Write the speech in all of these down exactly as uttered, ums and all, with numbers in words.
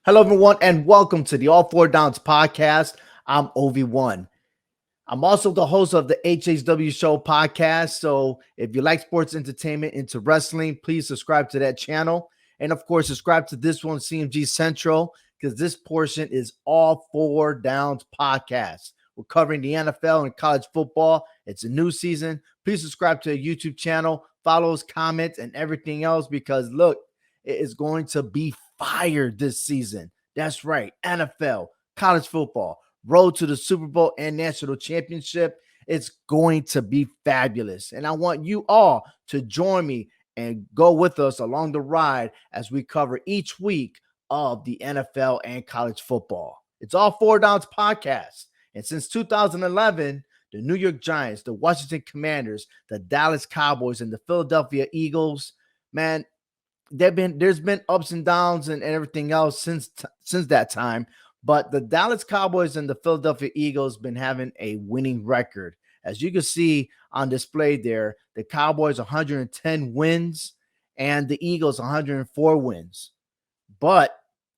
Hello, everyone, and welcome to the All Four Downs podcast. I'm O V one. I'm also the host of the H H W Show podcast. So if you like sports entertainment into wrestling, please subscribe to that channel. And of course, subscribe to this one, C M G Central, because this portion is All Four Downs podcast. We're covering the N F L and college football. It's a new season. Please subscribe to the YouTube channel, follow us, comments, and everything else because look, it is going to be fire this season. That's right, N F L, college football, road to the Super Bowl and national championship. It's going to be fabulous. And I want you all to join me and go with us along the ride as we cover each week of the N F L and college football. It's All Four Downs podcast. And since two thousand eleven, the New York Giants, the Washington Commanders, the Dallas Cowboys, and the Philadelphia Eagles, man, there been there's been ups and downs and, and everything else since t- since that time. But the Dallas Cowboys and the Philadelphia Eagles been having a winning record. As you can see on display there, the Cowboys one hundred ten wins and the Eagles one hundred four wins. But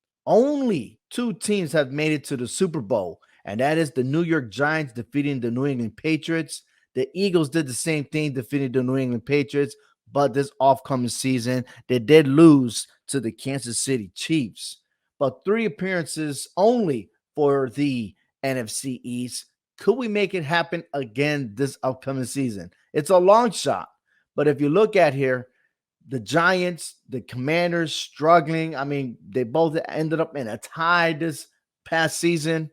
only two teams have made it to the Super Bowl, and that is the New York Giants defeating the New England Patriots. The Eagles did the same thing, defeating the New England Patriots, but this off-coming season, they did lose to the Kansas City Chiefs. But three appearances only for the N F C East. Could we make it happen again this upcoming season? It's a long shot, but if you look at here, the Giants, the Commanders struggling. I mean, they both ended up in a tie this past season,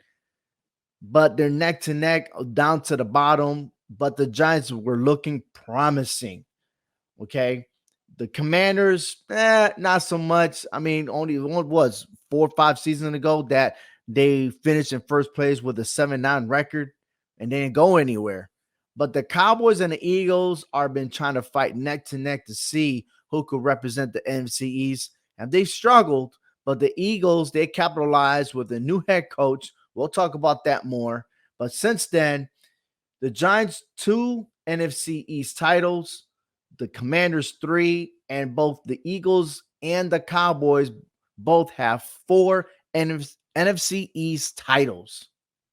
but they're neck to neck down to the bottom. But the Giants were looking promising. Okay. The Commanders, eh, not so much. I mean, only one was four or five seasons ago that they finished in first place with a seven nine record and they didn't go anywhere. But the Cowboys and the Eagles are been trying to fight neck to neck to see who could represent the N F C East. And they struggled, but the Eagles, they capitalized with a new head coach. We'll talk about that more. But since then, the Giants, two N F C East titles, the Commanders three, and both the Eagles and the Cowboys both have four N F C East titles.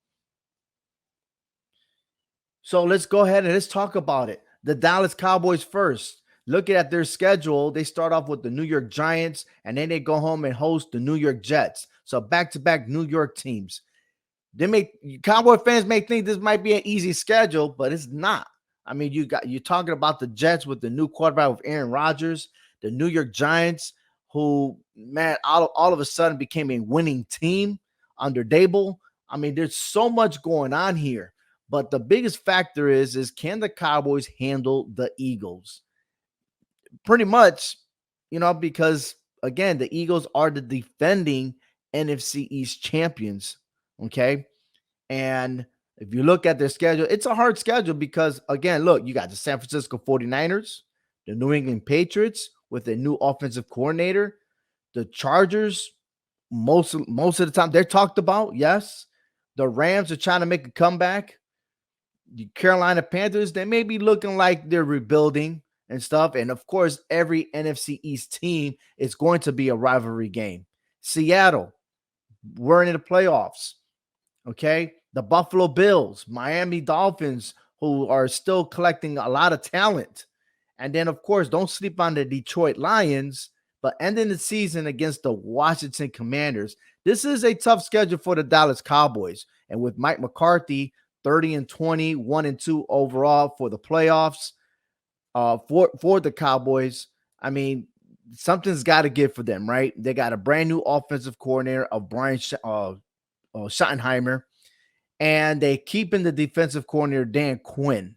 So let's go ahead and let's talk about it. The Dallas Cowboys first. Looking at their schedule, they start off with the New York Giants, and then they go home and host the New York Jets. So back-to-back New York teams. They make Cowboy fans may think this might be an easy schedule, but it's not. I mean, you got you're talking about the Jets with the new quarterback with Aaron Rodgers, the New York Giants, who man, all, all of a sudden became a winning team under Dable. I mean, there's so much going on here, but the biggest factor is is can the Cowboys handle the Eagles? Pretty much, you know, because again, the Eagles are the defending N F C East champions. Okay, and if you look at their schedule, it's a hard schedule because, again, look, you got the San Francisco forty-niners, the New England Patriots with a new offensive coordinator, the Chargers, most, most of the time, they're talked about, yes. The Rams are trying to make a comeback. The Carolina Panthers, they may be looking like they're rebuilding and stuff. And, of course, every N F C East team is going to be a rivalry game. Seattle, we're in the playoffs. Okay, the Buffalo Bills, Miami Dolphins, who are still collecting a lot of talent. And then, of course, don't sleep on the Detroit Lions, but ending the season against the Washington Commanders. This is a tough schedule for the Dallas Cowboys. And with Mike McCarthy, thirty and twenty, one and two overall for the playoffs uh, for, for the Cowboys, I mean, something's got to give for them, right? They got a brand new offensive coordinator of Brian uh, uh, Schottenheimer, and they keep in the defensive coordinator Dan Quinn.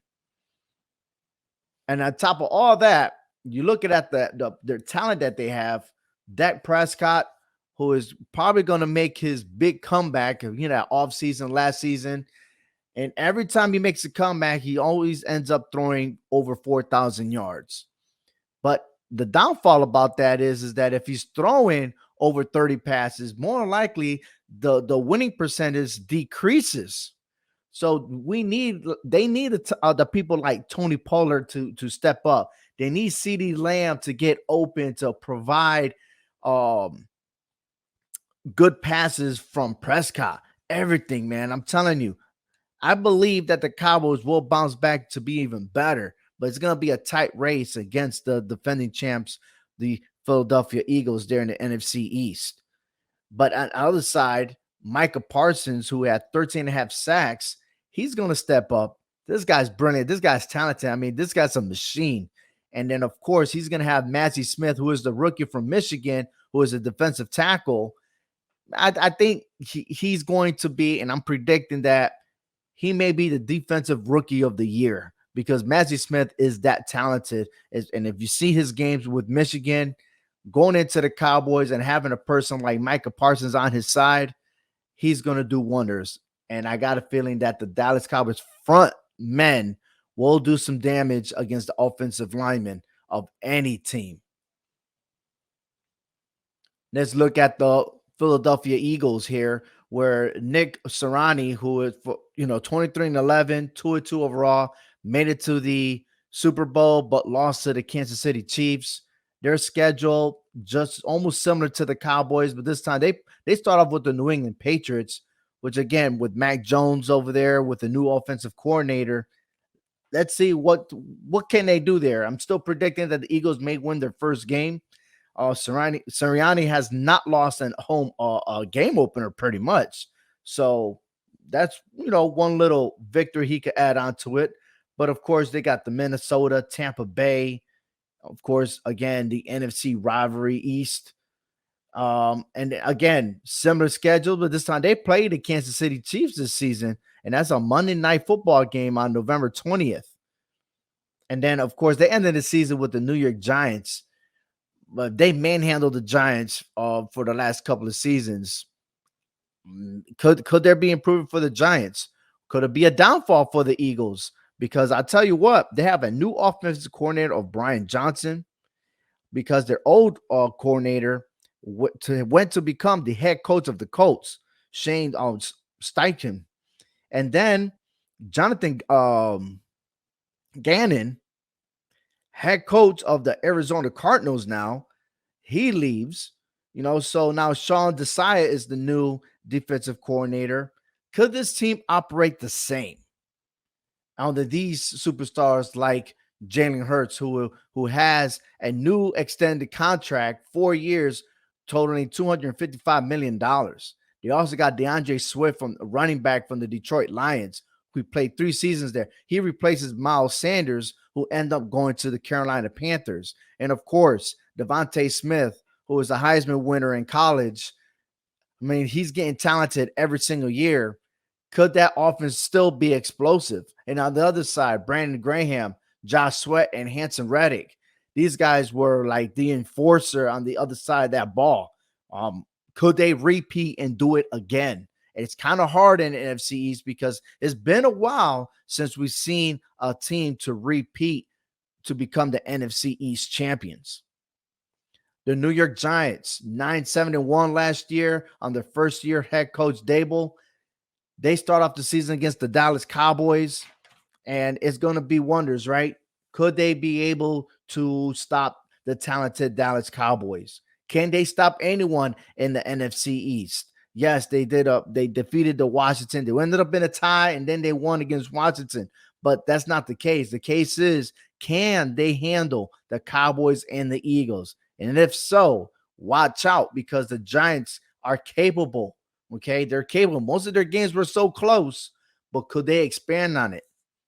And on top of all that, you look at the, the their talent that they have. Dak Prescott, who is probably going to make his big comeback, you know, off season last season, and every time he makes a comeback, he always ends up throwing over four thousand yards. But the downfall about that is, is that if he's throwing over thirty passes, more likely the, the winning percentage decreases. So we need, they need the, uh, the people like Tony Pollard to, to step up. They need CeeDee Lamb to get open to provide um, good passes from Prescott. Everything, man. I'm telling you. I believe that the Cowboys will bounce back to be even better, but it's going to be a tight race against the defending champs, the Philadelphia Eagles, there in the N F C East. But on the other side, Micah Parsons, who had thirteen and a half sacks, he's going to step up. This guy's brilliant. This guy's talented. I mean, this guy's a machine. And then, of course, he's going to have Massey Smith, who is the rookie from Michigan, who is a defensive tackle. I, I think he, he's going to be, and I'm predicting that he may be the defensive rookie of the year because Massey Smith is that talented. And if you see his games with Michigan, going into the Cowboys and having a person like Micah Parsons on his side, he's going to do wonders. And I got a feeling that the Dallas Cowboys front men will do some damage against the offensive linemen of any team. Let's look at the Philadelphia Eagles here, where Nick Sirianni, who is, you know, twenty-three and eleven, two and two overall, made it to the Super Bowl, but lost to the Kansas City Chiefs. Their schedule just almost similar to the Cowboys, but this time they they start off with the New England Patriots, which again, with Mac Jones over there with the new offensive coordinator, let's see what what can they do there. I'm still predicting that the Eagles may win their first game. Uh, Sirianni, Sirianni has not lost at home uh, a game opener pretty much. So that's, you know, one little victory he could add on to it. But of course, they got the Minnesota, Tampa Bay, of course, again, the N F C rivalry East. Um, and again, similar schedule, but this time they played the Kansas City Chiefs this season, and that's a Monday night football game on November twentieth. And then, of course, they ended the season with the New York Giants. But they manhandled the Giants uh, for the last couple of seasons. Could could there be improvement for the Giants? Could it be a downfall for the Eagles? Because I tell you what, they have a new offensive coordinator of Brian Johnson, because their old uh, coordinator w- to, went to become the head coach of the Colts, Shane um, Steichen. And then Jonathan um, Gannon, head coach of the Arizona Cardinals now, he leaves, you know, so now Sean Desai is the new defensive coordinator. Could this team operate the same under these superstars like Jalen Hurts, who, who has a new extended contract, four years, totaling two hundred fifty-five million dollars. They also got DeAndre Swift, from running back from the Detroit Lions, who played three seasons there. He replaces Miles Sanders, who end up going to the Carolina Panthers. And of course, Devontae Smith, who was a Heisman winner in college. I mean, he's getting talented every single year. Could that offense still be explosive? And on the other side, Brandon Graham, Josh Sweat, and Hanson Reddick. These guys were like the enforcer on the other side of that ball. Um, could they repeat and do it again? It's kind of hard in the N F C East because it's been a while since we've seen a team to repeat to become the N F C East champions. The New York Giants, nine seven and one last year on their first year head coach Dable. They start off the season against the Dallas Cowboys, and it's going to be wonders, right? Could they be able to stop the talented Dallas Cowboys? Can they stop anyone in the N F C East? Yes, they did. Up, they defeated the Washington. They ended up in a tie, and then they won against Washington. But that's not the case. The case is, can they handle the Cowboys and the Eagles? And if so, watch out, because the Giants are capable. Okay, they're capable. Most of their games were so close, but could they expand on it?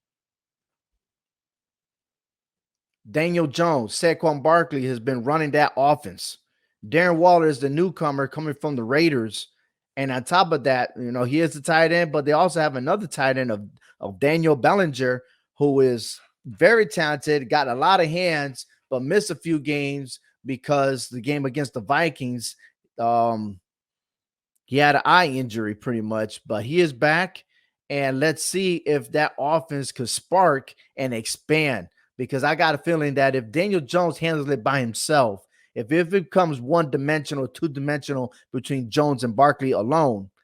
Daniel Jones, Saquon Barkley has been running that offense. Darren Waller is the newcomer coming from the Raiders. And on top of that, you know, he is the tight end, but they also have another tight end of, of Daniel Bellinger, who is very talented, got a lot of hands, but missed a few games because the game against the Vikings, um, he had an eye injury pretty much, but he is back. And let's see if that offense could spark and expand, because I got a feeling that if Daniel Jones handles it by himself, if it becomes one-dimensional, two-dimensional between Jones and Barkley alone,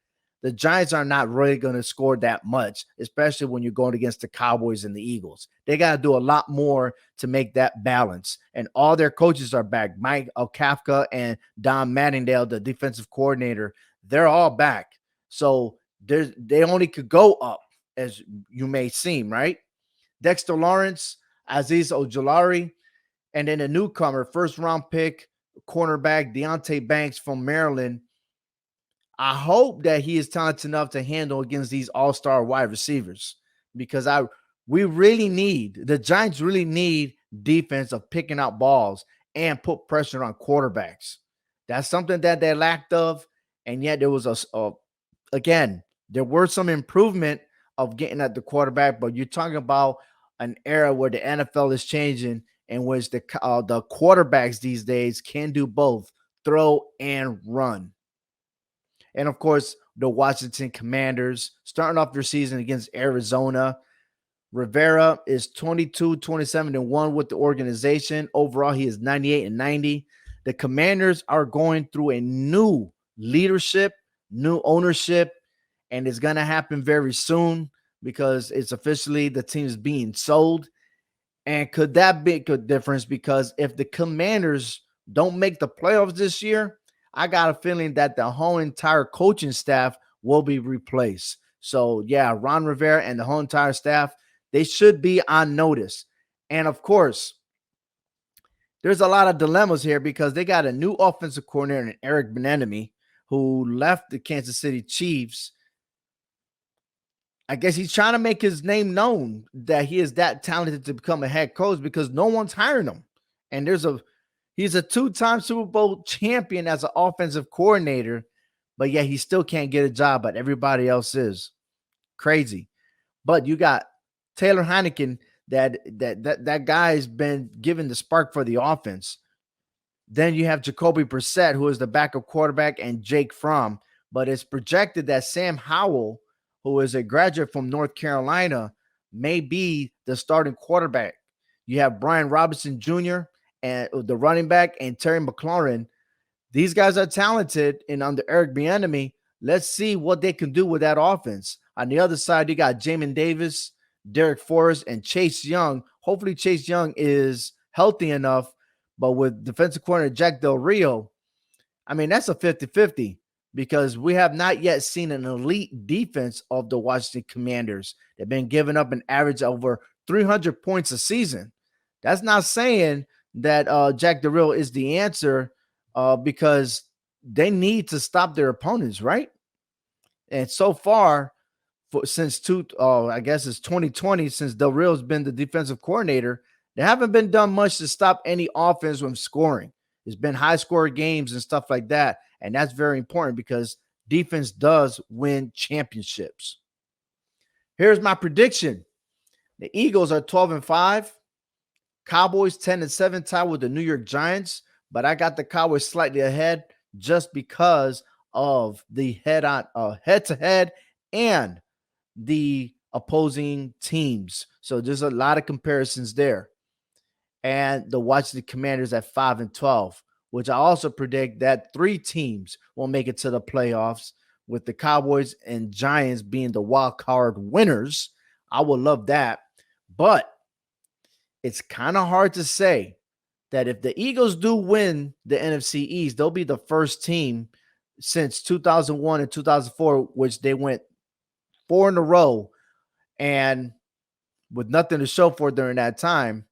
the Giants are not really going to score that much, especially when you're going against the Cowboys and the Eagles. They got to do a lot more to make that balance. And all their coaches are back. Mike uh, Kafka and Don Mattingdale, the defensive coordinator, they're all back. So there's, they only could go up, as you may seem, right? Dexter Lawrence, Azeez Ojulari, and then a newcomer, first-round pick, cornerback Deonte Banks from Maryland. I hope that he is talented enough to handle against these all-star wide receivers, because I we really need, the Giants really need defense of picking out balls and put pressure on quarterbacks. That's something that they lacked of, and yet there was a, a again, there were some improvement of getting at the quarterback, but you're talking about an era where the N F L is changing, in which the uh, the quarterbacks these days can do both, throw and run. And of course, the Washington Commanders starting off their season against Arizona. Rivera is twenty-two, twenty-seven, and one with the organization. Overall, he is ninety-eight and ninety. The Commanders are going through a new leadership, new ownership, and it's going to happen very soon because it's officially the team is being sold. And could that make a difference? Because if the Commanders don't make the playoffs this year, I got a feeling that the whole entire coaching staff will be replaced. So, yeah, Ron Rivera and the whole entire staff, they should be on notice. And, of course, there's a lot of dilemmas here because they got a new offensive coordinator in Eric Bieniemy, who left the Kansas City Chiefs. I guess he's trying to make his name known that he is that talented to become a head coach because no one's hiring him. And there's a he's a two-time Super Bowl champion as an offensive coordinator, but yet he still can't get a job, but everybody else is. Crazy. But you got Taylor Heineken, that that that that guy has been given the spark for the offense. Then you have Jacoby Brissett, who is the backup quarterback, and Jake Fromm. But it's projected that Sam Howell, who is a graduate from North Carolina, may be the starting quarterback. You have Brian Robinson Junior and the running back, and Terry McLaurin. These guys are talented, and under Eric Bieniemy, let's see what they can do with that offense. On the other side, you got Jamin Davis, Derek Forrest, and Chase Young. Hopefully Chase Young is healthy enough, but with defensive coordinator Jack Del Rio, I mean, that's a fifty-fifty. Because we have not yet seen an elite defense of the Washington Commanders. They've been giving up an average of over three hundred points a season. That's not saying that uh, Jack Del Rio is the answer uh, because they need to stop their opponents, right? And so far, for, since two, uh, I guess it's twenty twenty, since Del Rio's been the defensive coordinator, they haven't been done much to stop any offense from scoring. There's been high-score games and stuff like that. And that's very important because defense does win championships. Here's my prediction. The Eagles are twelve and five. Cowboys ten and seven, tied with the New York Giants. But I got the Cowboys slightly ahead just because of the head-on, uh, head-to-head and the opposing teams. So there's a lot of comparisons there. And the Washington Commanders at five and twelve. Which I also predict that three teams will make it to the playoffs, with the Cowboys and Giants being the wild card winners. I would love that. But it's kind of hard to say that if the Eagles do win the N F C East, they'll be the first team since two thousand one and two thousand four, which they went four in a row and with nothing to show for during that time.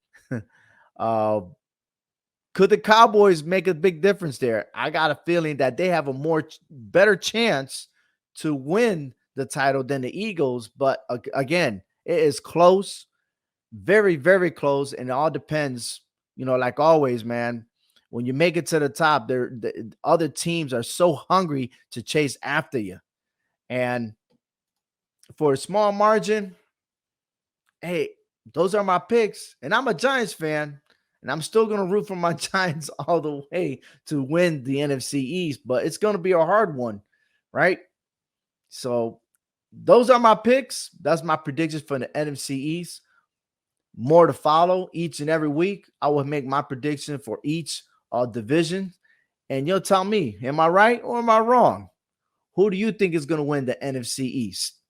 uh, Could the Cowboys make a big difference there? I got a feeling that they have a more better chance to win the title than the Eagles. But again, it is close, very, very close. And it all depends, you know, like always, man, when you make it to the top, there the other teams are so hungry to chase after you. And for a small margin, hey, those are my picks. And I'm a Giants fan. And I'm still going to root for my Giants all the way to win the N F C East, but it's going to be a hard one, right? So those are my picks. That's my predictions for the N F C East. More to follow each and every week. I will make my prediction for each uh, division, and you'll tell me, am I right or am I wrong? Who do you think is going to win the N F C East?